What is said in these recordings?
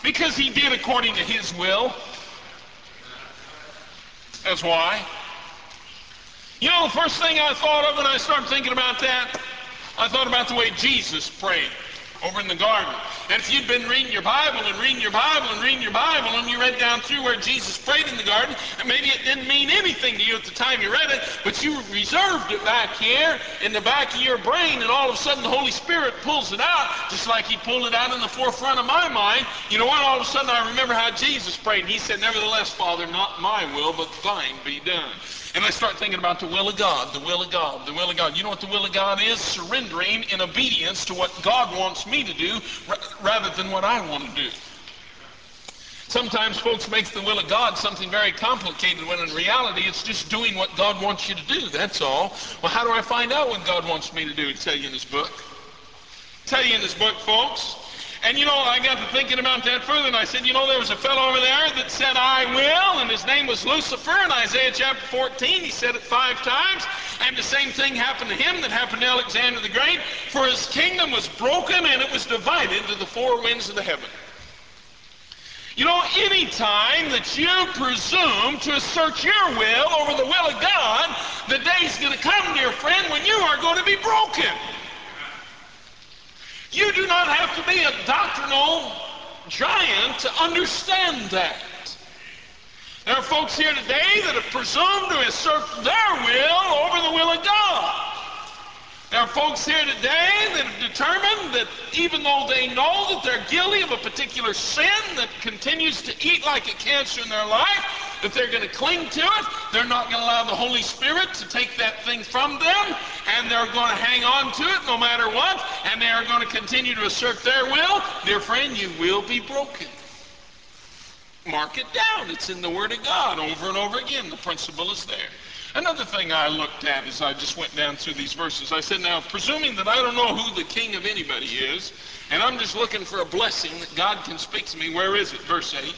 Because he did according to his will. That's why. You know, the first thing I thought of when I started thinking about that, I thought about the way Jesus prayed over in the garden. And if you'd been reading your Bible and reading your Bible and reading your Bible, and you read down through where Jesus prayed in the garden, and maybe it didn't mean anything to you at the time you read it, but you reserved it back here in the back of your brain, and all of a sudden the Holy Spirit pulls it out, just like he pulled it out in the forefront of my mind. You know what? All of a sudden I remember how Jesus prayed. He said, "Nevertheless, Father, not my will, but thine be done." And I start thinking about the will of God, the will of God, the will of God. You know what the will of God is? Surrendering in obedience to what God wants me to do rather than what I want to do. Sometimes folks make the will of God something very complicated when in reality it's just doing what God wants you to do, that's all. Well, how do I find out what God wants me to do? He'll tell you in his book. Tell you in his book, folks. And you know, I got to thinking about that further, and I said, you know, there was a fellow over there that said, "I will," and his name was Lucifer. In Isaiah chapter 14, he said it 5 times, and the same thing happened to him that happened to Alexander the Great, for his kingdom was broken and it was divided to the 4 winds of the heaven. You know, any time that you presume to assert your will over the will of God, the day's going to come, dear friend, when you are going to be broken. You do not have to be a doctrinal giant to understand that. There are folks here today that have presumed to assert their will over the will of God. There are folks here today that have determined that even though they know that they're guilty of a particular sin that continues to eat like a cancer in their life, that they're going to cling to it. They're not going to allow the Holy Spirit to take that thing from them, and they're going to hang on to it no matter what, and they are going to continue to assert their will. Dear friend, you will be broken. Mark it down. It's in the Word of God over and over again. The principle is there. Another thing I looked at as I just went down through these verses, I said, now, presuming that I don't know who the king of anybody is, and I'm just looking for a blessing that God can speak to me, where is it? Verse 8.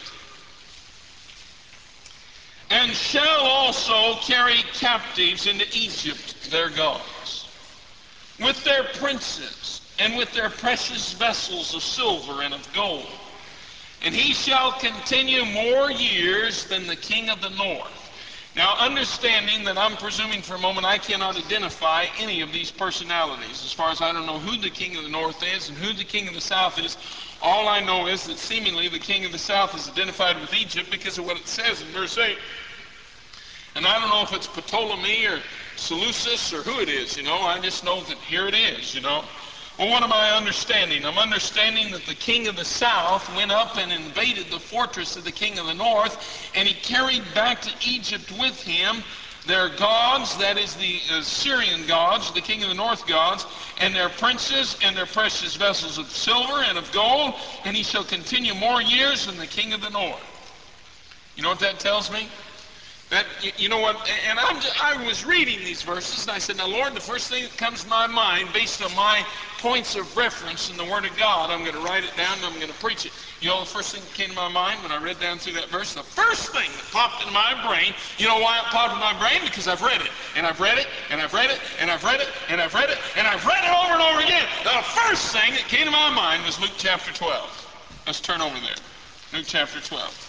"And shall also carry captives into Egypt their gods, with their princes, and with their precious vessels of silver and of gold. And he shall continue more years than the king of the north." Now, understanding that I'm presuming for a moment I cannot identify any of these personalities. As far as I don't know who the king of the north is and who the king of the south is, all I know is that seemingly the king of the south is identified with Egypt because of what it says in verse 8. And I don't know if it's Ptolemy or Seleucus or who it is, you know. I just know that here it is, you know. Well, what am I understanding? I'm understanding that the king of the south went up and invaded the fortress of the king of the north, and he carried back to Egypt with him their gods, that is the Assyrian gods, the king of the north gods, and their princes and their precious vessels of silver and of gold, and he shall continue more years than the king of the north. You know what that tells me? That, you know what, and I was reading these verses, and I said, now, Lord, the first thing that comes to my mind, based on my points of reference in the Word of God, I'm going to write it down, and I'm going to preach it. You know the first thing that came to my mind when I read down through that verse? The first thing that popped in my brain, you know why it popped in my brain? Because I've read it, and I've read it, and I've read it, and I've read it, and I've read it, and I've read it over and over again. The first thing that came to my mind was Luke chapter 12. Let's turn over there. Luke chapter 12.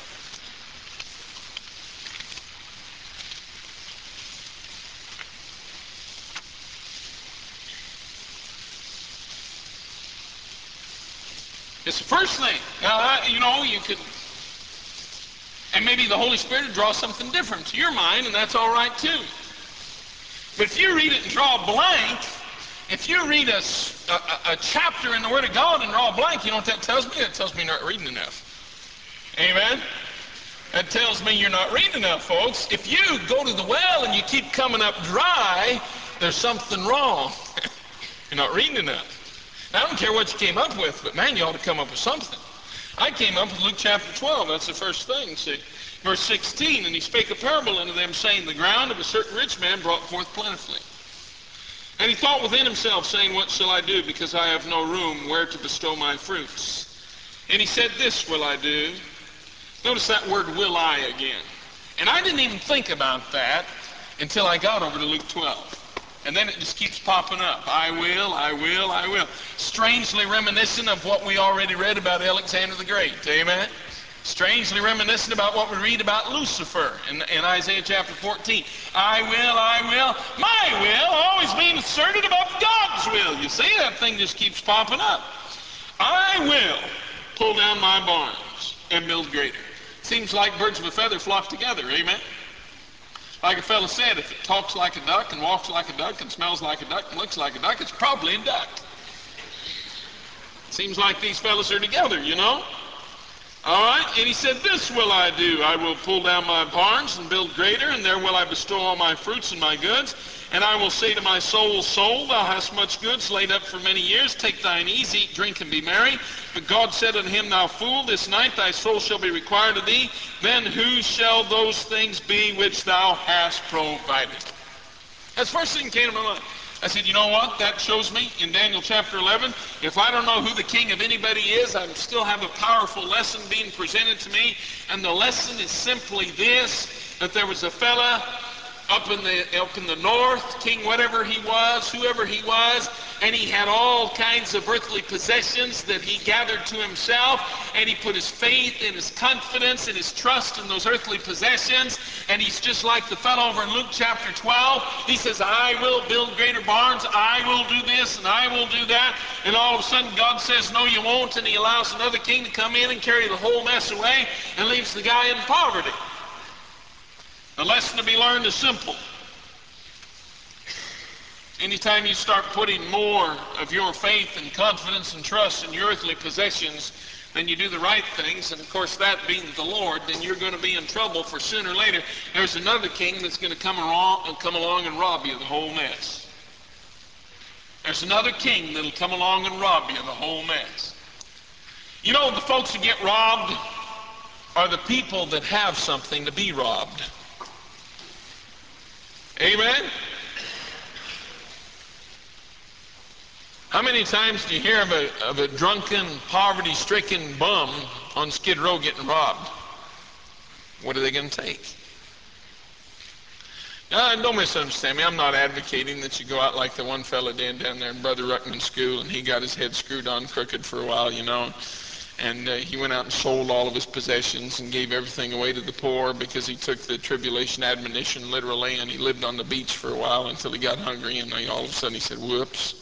It's the first thing. Now, you know, you could, and maybe the Holy Spirit would draw something different to your mind, and that's all right too. But if you read it and draw a blank, if you read a chapter in the Word of God and draw a blank, you know what that tells me? That tells me you're not reading enough. Amen? That tells me you're not reading enough, folks. If you go to the well and you keep coming up dry, there's something wrong. You're not reading enough. Now, I don't care what you came up with, but man, you ought to come up with something. I came up with Luke chapter 12. That's the first thing, see. Verse 16, "And he spake a parable unto them, saying, The ground of a certain rich man brought forth plentifully. And he thought within himself, saying, What shall I do, because I have no room where to bestow my fruits? And he said, This will I do." Notice that word "will I" again. And I didn't even think about that until I got over to Luke 12. And then it just keeps popping up. I will, I will, I will. Strangely reminiscent of what we already read about Alexander the Great. Amen? Strangely reminiscent about what we read about Lucifer in Isaiah chapter 14. I will, my will, always being asserted above God's will. You see, that thing just keeps popping up. I will pull down my barns and build greater. Seems like birds of a feather flock together, amen? Like a fellow said, if it talks like a duck and walks like a duck and smells like a duck and looks like a duck, it's probably a duck. Seems like these fellows are together, you know? All right, and he said, this will I do. I will pull down my barns and build greater, and there will I bestow all my fruits and my goods. And I will say to my soul, soul, thou hast much goods laid up for many years. Take thine ease, eat, drink, and be merry. But God said unto him, thou fool, this night thy soul shall be required of thee. Then whose shall those things be which thou hast provided? That's the first thing that came to my mind. I said, you know what? That shows me in Daniel chapter 11, if I don't know who the king of anybody is, I still have a powerful lesson being presented to me. And the lesson is simply this, that there was a fella up in the north, king whatever he was, whoever he was, and he had all kinds of earthly possessions that he gathered to himself, and he put his faith and his confidence and his trust in those earthly possessions. And he's just like the fellow over in Luke chapter 12. He says, I will build greater barns, I will do this and I will do that. And all of a sudden God says, no you won't, and he allows another king to come in and carry the whole mess away and leaves the guy in poverty. The lesson to be learned is simple. Anytime you start putting more of your faith and confidence and trust in your earthly possessions than you do the right things, and of course that being the Lord, then you're going to be in trouble, for sooner or later there's another king that's going to come along and rob you of the whole mess. There's another king that'll come along and rob you of the whole mess. You know, the folks who get robbed are the people that have something to be robbed. Amen? How many times do you hear of a drunken, poverty-stricken bum on Skid Row getting robbed? What are they going to take? Don't misunderstand me. I'm not advocating that you go out like the one fella did down there in Brother Ruckman's school, and he got his head screwed on crooked for a while, you know. And he went out and sold all of his possessions and gave everything away to the poor because he took the tribulation admonition literally, and he lived on the beach for a while until he got hungry, and all of a sudden he said, whoops.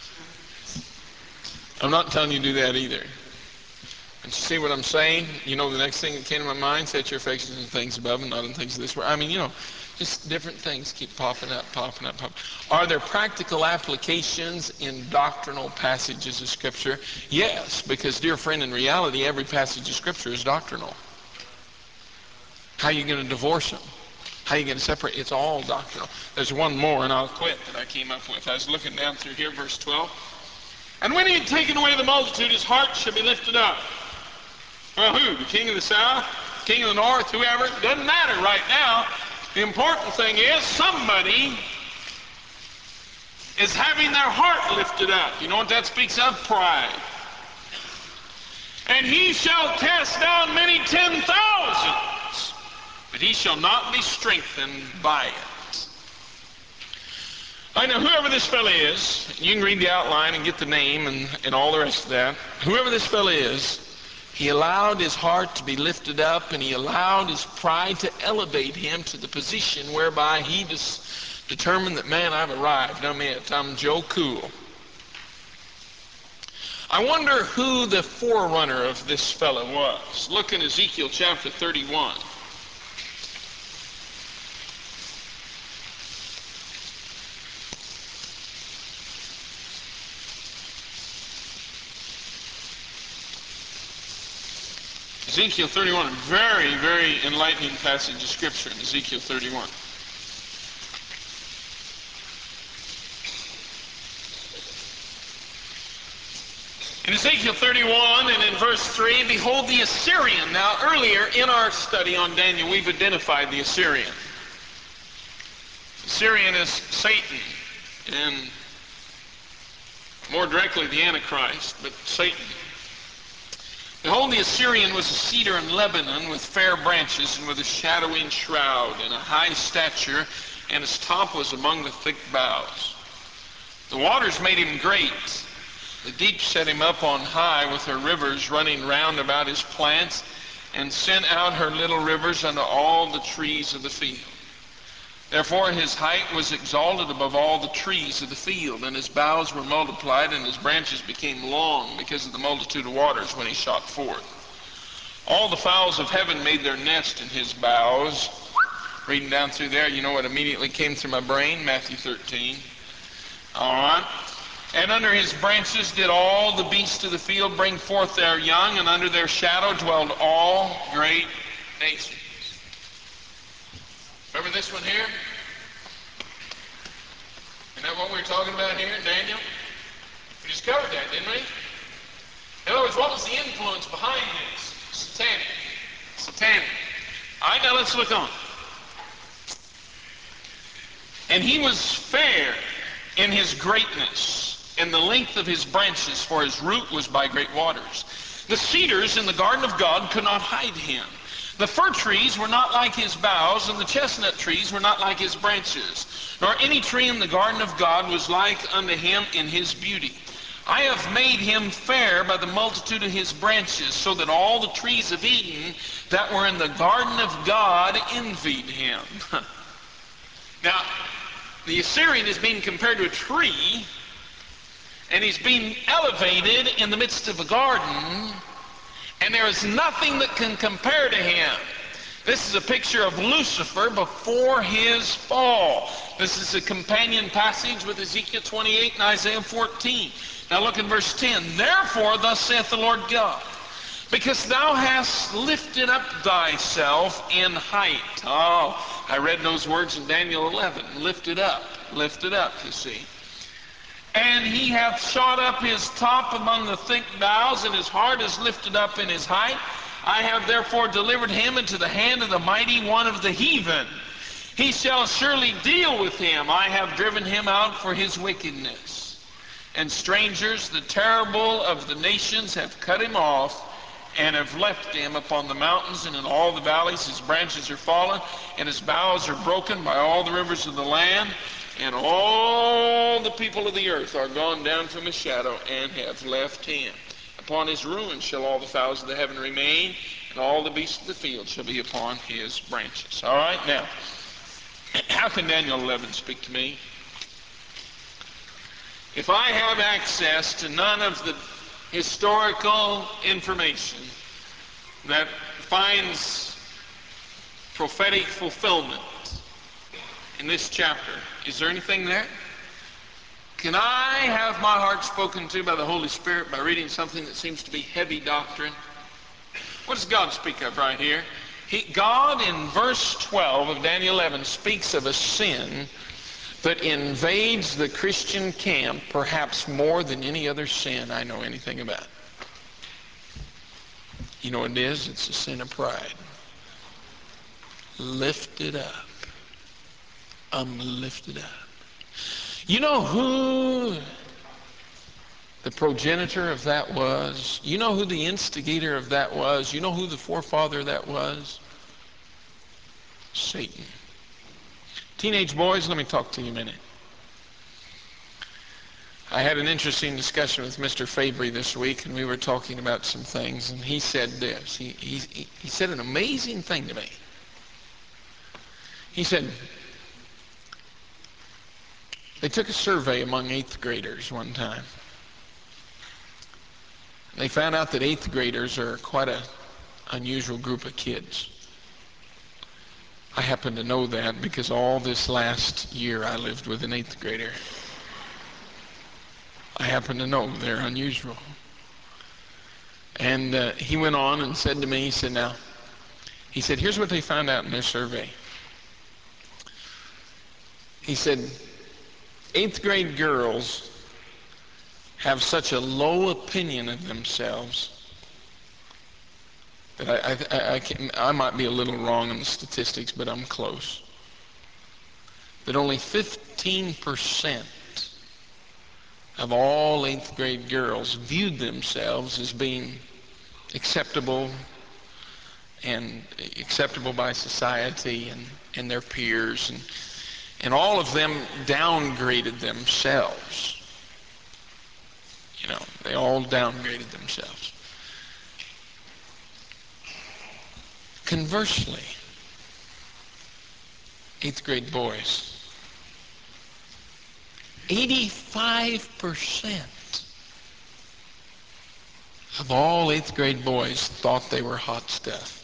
I'm not telling you to do that either. And you see what I'm saying? You know, the next thing that came to my mind, set your affections on things above and not on things of this world. I mean, you know, just different things keep popping up. Are there practical applications in doctrinal passages of Scripture? Yes, because, dear friend, in reality, every passage of Scripture is doctrinal. How are you going to divorce them? How are you going to separate? It's all doctrinal. There's one more, and I'll quit, that I came up with. I was looking down through here, verse 12. And when he had taken away the multitude, his heart shall be lifted up. Well, who? The king of the south? King of the north? Whoever? It doesn't matter right now. The important thing is somebody is having their heart lifted up. You know what that speaks of? Pride. And he shall cast down many 10,000s, but he shall not be strengthened by it. I know whoever this fella is, you can read the outline and get the name and all the rest of that. Whoever this fella is, he allowed his heart to be lifted up, and he allowed his pride to elevate him to the position whereby he determined that, man, I've arrived. I'm Joe Cool. I wonder who the forerunner of this fellow was. Look in Ezekiel chapter 31. Ezekiel 31, a very, very enlightening passage of Scripture in Ezekiel 31. In Ezekiel 31 and in verse 3, behold the Assyrian. Now earlier in our study on Daniel, we've identified the Assyrian. Assyrian is Satan, and more directly the Antichrist, but Satan. Behold, the Assyrian was a cedar in Lebanon with fair branches and with a shadowing shroud and a high stature, and his top was among the thick boughs. The waters made him great. The deep set him up on high with her rivers running round about his plants, and sent out her little rivers unto all the trees of the field. Therefore his height was exalted above all the trees of the field, and his boughs were multiplied, and his branches became long because of the multitude of waters when he shot forth. All the fowls of heaven made their nest in his boughs. Reading down through there, you know what immediately came through my brain? Matthew 13. All right. And under his branches did all the beasts of the field bring forth their young, and under their shadow dwelled all great nations. Remember this one here? Isn't that what we were talking about here in Daniel? We just covered that, didn't we? In other words, what was the influence behind this? Satanic. Satanic. All right, now let's look on. And he was fair in his greatness, and the length of his branches, for his root was by great waters. The cedars in the garden of God could not hide him. The fir trees were not like his boughs, and the chestnut trees were not like his branches. Nor any tree in the garden of God was like unto him in his beauty. I have made him fair by the multitude of his branches, so that all the trees of Eden that were in the garden of God envied him. Now, the Assyrian is being compared to a tree, and he's being elevated in the midst of a garden, and there is nothing that can compare to him. This is a picture of Lucifer before his fall. This is a companion passage with Ezekiel 28 and Isaiah 14. Now look in verse 10. Therefore, thus saith the Lord God, because thou hast lifted up thyself in height. Oh, I read those words in Daniel 11. Lifted up, you see. And he hath shot up his top among the thick boughs, and his heart is lifted up in his height. I have therefore delivered him into the hand of the mighty one of the heathen. He shall surely deal with him. I have driven him out for his wickedness. And strangers, the terrible of the nations, have cut him off, and have left him upon the mountains and in all the valleys. His branches are fallen, and his boughs are broken by all the rivers of the land. And all the people of the earth are gone down from his shadow, and have left him. Upon his ruin shall all the fowls of the heaven remain, and all the beasts of the field shall be upon his branches. All right, now, how can Daniel 11 speak to me? If I have access to none of the historical information that finds prophetic fulfillment in this chapter, is there anything there? Can I have my heart spoken to by the Holy Spirit by reading something that seems to be heavy doctrine? What does God speak of right here? God in verse 12 of Daniel 11 speaks of a sin that invades the Christian camp perhaps more than any other sin I know anything about. You know what it is? It's the sin of pride. Lifted up. I'm lifted up. You know who the progenitor of that was? You know who the instigator of that was? You know who the forefather of that was? Satan. Teenage boys, let me talk to you a minute. I had an interesting discussion with Mr. Fabry this week, and we were talking about some things, and he said this. He said an amazing thing to me. He said, they took a survey among 8th graders one time. They found out that 8th graders are quite an unusual group of kids. I happen to know that because all this last year I lived with an 8th grader. I happen to know they're unusual. And he went on and said to me, he said, here's what they found out in their survey. He said, 8th grade girls have such a low opinion of themselves that I might be a little wrong in the statistics, but I'm close. That only 15% of all 8th grade girls viewed themselves as being acceptable by society and their peers, and all of them downgraded themselves. They all downgraded themselves. Conversely, 8th grade boys, 85% of all 8th grade boys thought they were hot stuff.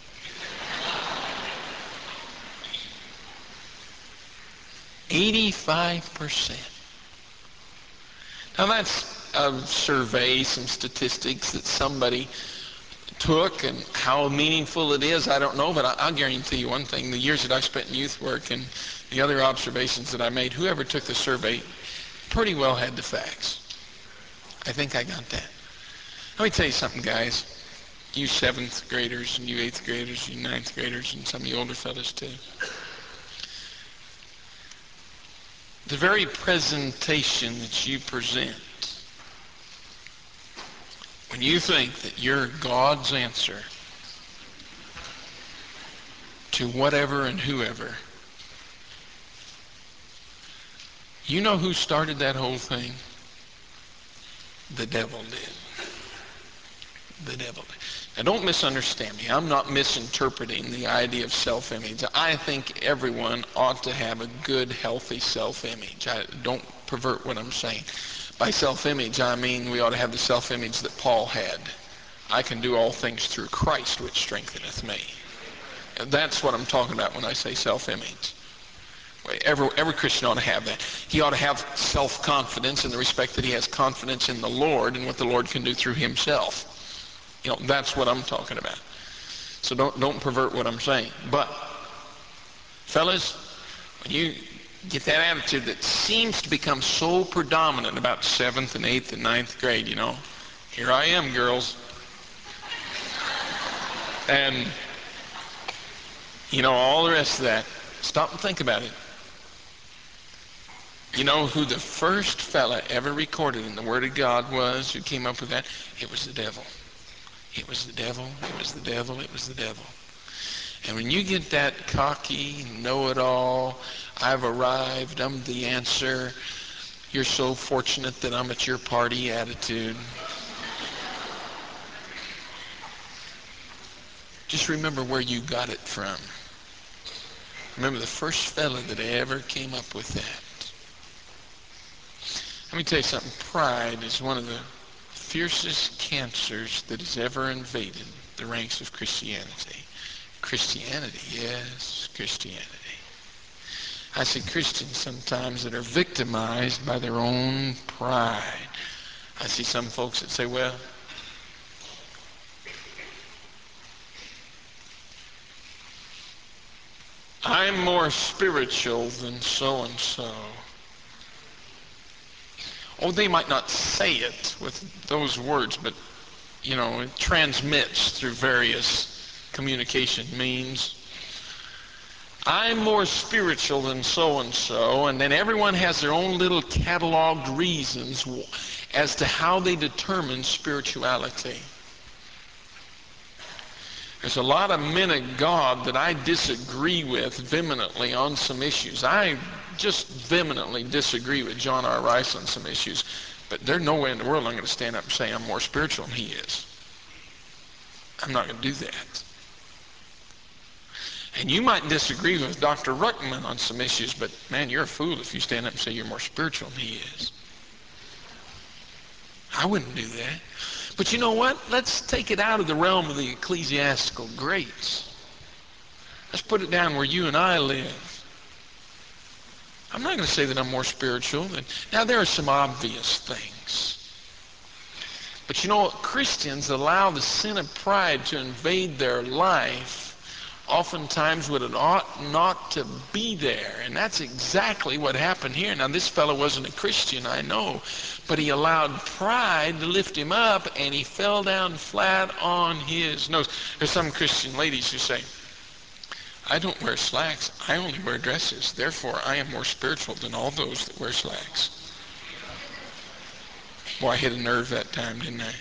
85%. Now that's a survey, some statistics that somebody took, and how meaningful it is, I don't know, but I'll guarantee you one thing. The years that I spent in youth work and the other observations that I made, whoever took the survey pretty well had the facts. I think I got that. Let me tell you something, guys. You 7th graders and you 8th graders, you 9th graders, and some of you older fellas too. The very presentation that you present, when you think that you're God's answer to whatever and whoever, you know who started that whole thing? The devil did. The devil did. Now don't misunderstand me. I'm not misinterpreting the idea of self-image. I think everyone ought to have a good, healthy self-image. I don't pervert what I'm saying. By self-image, I mean we ought to have the self-image that Paul had. I can do all things through Christ, which strengtheneth me. And that's what I'm talking about when I say self-image. Every Christian ought to have that. He ought to have self-confidence in the respect that he has confidence in the Lord and what the Lord can do through himself. That's what I'm talking about. So don't pervert what I'm saying. But, fellas, when you get that attitude that seems to become so predominant about 7th and 8th and 9th grade, here I am, girls. And, all the rest of that. Stop and think about it. You know who the first fella ever recorded in the Word of God was, who came up with that? It was the devil. It was the devil, it was the devil, it was the devil. And when you get that cocky, know-it-all, I've arrived, I'm the answer, you're so fortunate that I'm at your party attitude, just remember where you got it from. Remember the first fella that ever came up with that. Let me tell you something. Pride is one of the fiercest cancers that has ever invaded the ranks of Christianity. Christianity, yes, Christianity. I see Christians sometimes that are victimized by their own pride. I see some folks that say, well, I'm more spiritual than so-and-so. Oh, they might not say it with those words, but, it transmits through various communication means. I'm more spiritual than so-and-so, and then everyone has their own little cataloged reasons as to how they determine spirituality. There's a lot of men of God that I disagree with vehemently on some issues. I just vehemently disagree with John R. Rice on some issues, but there's no way in the world I'm going to stand up and say I'm more spiritual than he is. I'm not going to do that. And you might disagree with Dr. Ruckman on some issues, but man, you're a fool if you stand up and say you're more spiritual than he is. I wouldn't do that. But you know what? Let's take it out of the realm of the ecclesiastical greats. Let's put it down where you and I live. I'm not going to say that I'm more spiritual. Now, there are some obvious things. But you know what? Christians allow the sin of pride to invade their life oftentimes when it ought not to be there. And that's exactly what happened here. Now, this fellow wasn't a Christian, I know, but he allowed pride to lift him up, and he fell down flat on his nose. There's some Christian ladies who say, I don't wear slacks, I only wear dresses. Therefore, I am more spiritual than all those that wear slacks. Boy, I hit a nerve that time, didn't I?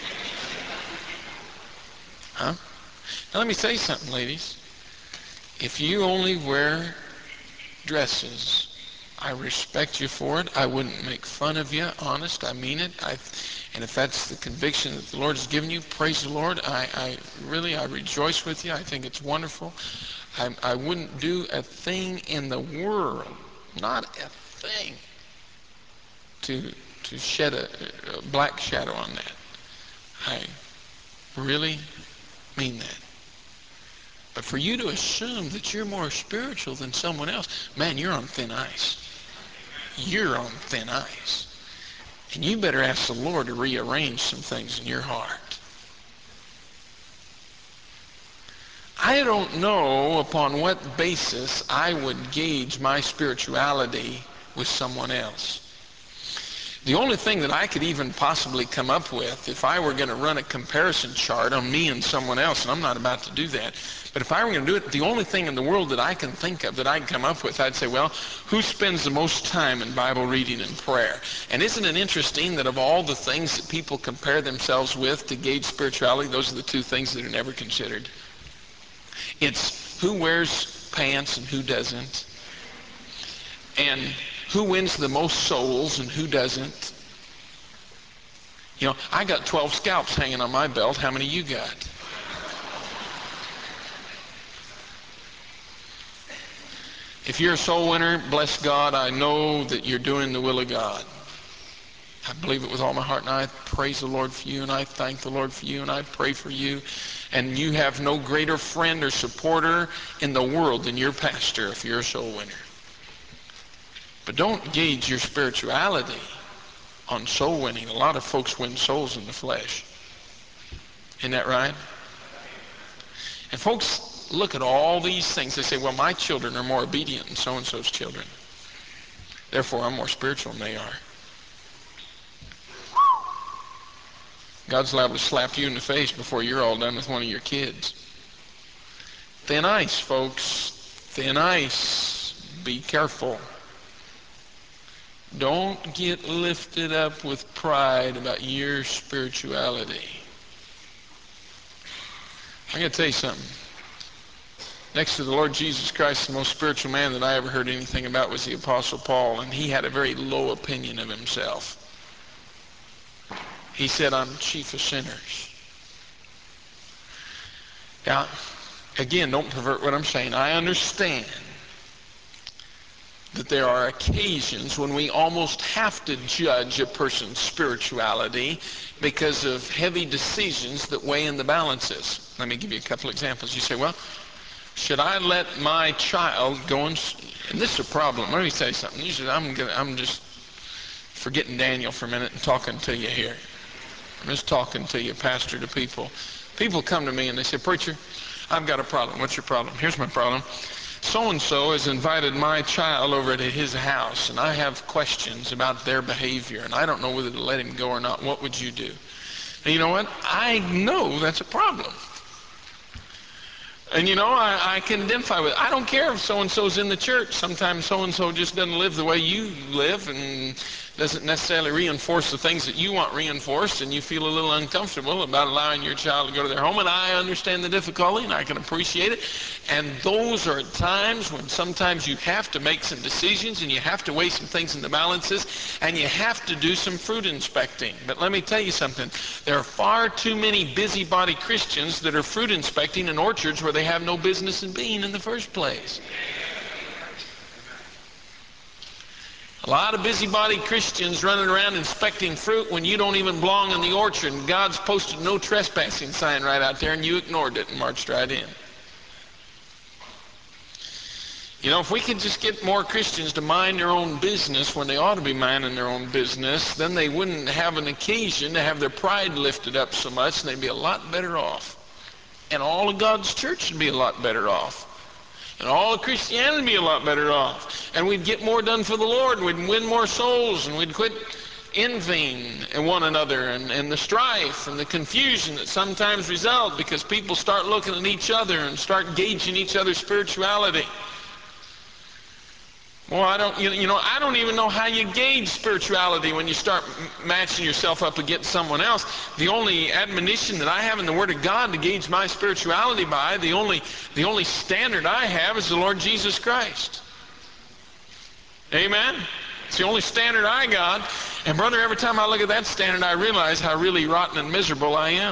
Huh? Now, let me say something, ladies. If you only wear dresses, I respect you for it. I wouldn't make fun of you. Honest, I mean it. And if that's the conviction that the Lord has given you, praise the Lord. I rejoice with you. I think it's wonderful. I wouldn't do a thing in the world, not a thing, to shed a black shadow on that. I really mean that. But for you to assume that you're more spiritual than someone else, man, you're on thin ice. You're on thin ice. And you better ask the Lord to rearrange some things in your heart. I don't know upon what basis I would gauge my spirituality with someone else. The only thing that I could even possibly come up with, if I were going to run a comparison chart on me and someone else, and I'm not about to do that, but if I were going to do it, the only thing in the world that I can think of that I can come up with, I'd say, well, who spends the most time in Bible reading and prayer? And isn't it interesting that of all the things that people compare themselves with to gauge spirituality, those are the two things that are never considered? It's who wears pants and who doesn't, and who wins the most souls and who doesn't. You know, I got 12 scalps hanging on my belt. How many you got? If you're a soul winner, bless God, I know that you're doing the will of God. I believe it with all my heart, and I praise the Lord for you, and I thank the Lord for you, and I pray for you. And you have no greater friend or supporter in the world than your pastor if you're a soul winner. But don't gauge your spirituality on soul winning. A lot of folks win souls in the flesh. Isn't that right? And folks look at all these things. They say, well, my children are more obedient than so-and-so's children. Therefore, I'm more spiritual than they are. God's liable to slap you in the face before you're all done with one of your kids. Thin ice, folks. Thin ice. Be careful. Don't get lifted up with pride about your spirituality. I'm going to tell you something. Next to the Lord Jesus Christ, the most spiritual man that I ever heard anything about was the Apostle Paul, and he had a very low opinion of himself. He said, I'm chief of sinners. Now, again, don't pervert what I'm saying. I understand that there are occasions when we almost have to judge a person's spirituality because of heavy decisions that weigh in the balances. Let me give you a couple examples. You say, well, should I let my child go and this is a problem. Let me tell you something. I'm just forgetting Daniel for a minute and talking to you here. I'm just talking to you, pastor, to people. People come to me and they say, preacher, I've got a problem. What's your problem? Here's my problem. So-and-so has invited my child over to his house, and I have questions about their behavior, and I don't know whether to let him go or not. What would you do? And you know what? I know that's a problem. And you know, I can identify with it. I don't care if so-and-so's in the church. Sometimes so-and-so just doesn't live the way you live and doesn't necessarily reinforce the things that you want reinforced, and you feel a little uncomfortable about allowing your child to go to their home. And I understand the difficulty, and I can appreciate it. And those are times when sometimes you have to make some decisions, and you have to weigh some things in the balances, and you have to do some fruit inspecting. But let me tell you something. There are far too many busybody Christians that are fruit inspecting in orchards where they have no business in being in the first place. A lot of busybody Christians running around inspecting fruit when you don't even belong in the orchard, and God's posted no trespassing sign right out there, and you ignored it and marched right in. You know, if we could just get more Christians to mind their own business when they ought to be minding their own business, then they wouldn't have an occasion to have their pride lifted up so much, and they'd be a lot better off. And all of God's church would be a lot better off. And all of Christianity would be a lot better off. And we'd get more done for the Lord, and we'd win more souls, and we'd quit envying one another and the strife and the confusion that sometimes result because people start looking at each other and start gauging each other's spirituality. Well, I don't even know how you gauge spirituality when you start matching yourself up against someone else. The only admonition that I have in the Word of God to gauge my spirituality by, the only standard I have is the Lord Jesus Christ. Amen? It's the only standard I got. And brother, every time I look at that standard, I realize how really rotten and miserable I am.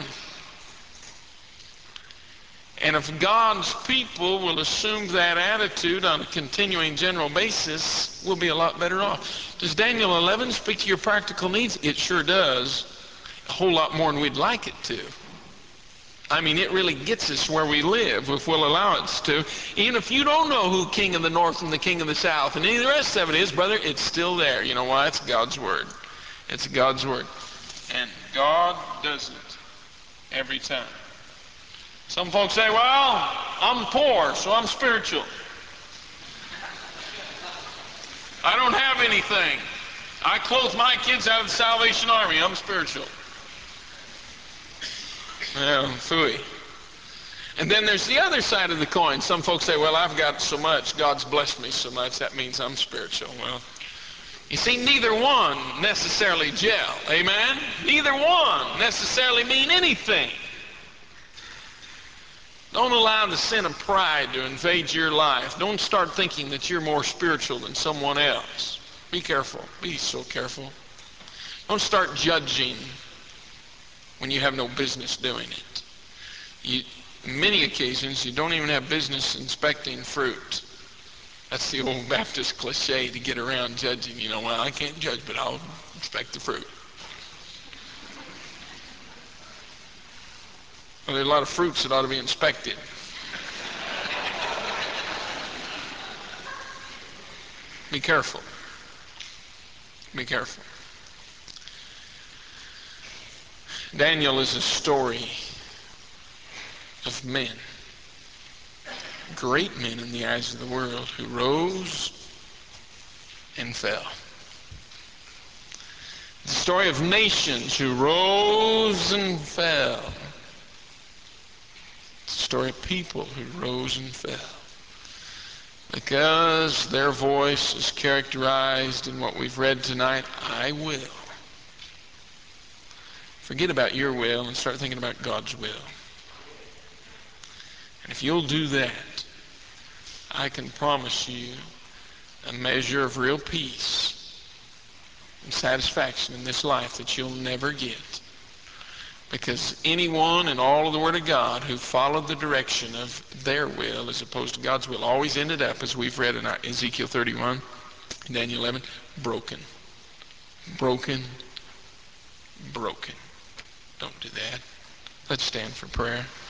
And if God's people will assume that attitude on a continuing general basis, we'll be a lot better off. Does Daniel 11 speak to your practical needs? It sure does. A whole lot more than we'd like it to. I mean, it really gets us where we live if we'll allow it to. Even if you don't know who King of the North and the King of the South and any of the rest of it is, brother, it's still there. You know why? It's God's Word. It's God's Word. And God does it every time. Some folks say, well, I'm poor, so I'm spiritual. I don't have anything. I clothe my kids out of the Salvation Army. I'm spiritual. Well, phooey. And then there's the other side of the coin. Some folks say, well, I've got so much. God's blessed me so much. That means I'm spiritual. Well, you see, neither one necessarily gel. Amen? Neither one necessarily mean anything. Don't allow the sin of pride to invade your life. Don't start thinking that you're more spiritual than someone else. Be careful. Be so careful. Don't start judging when you have no business doing it. Many occasions, you don't even have business inspecting fruit. That's the old Baptist cliche to get around judging. You know, well, I can't judge, but I'll inspect the fruit. Well, there are a lot of fruits that ought to be inspected. Be careful. Be careful. Daniel is a story of men, great men in the eyes of the world, who rose and fell. It's a story of nations who rose and fell. It's a story of people who rose and fell. Because their voice is characterized in what we've read tonight, I will. Forget about your will and start thinking about God's will. And if you'll do that, I can promise you a measure of real peace and satisfaction in this life that you'll never get. Because anyone in all of the Word of God who followed the direction of their will as opposed to God's will always ended up, as we've read in Ezekiel 31, Daniel 11, broken. Broken. Broken. Don't do that. Let's stand for prayer.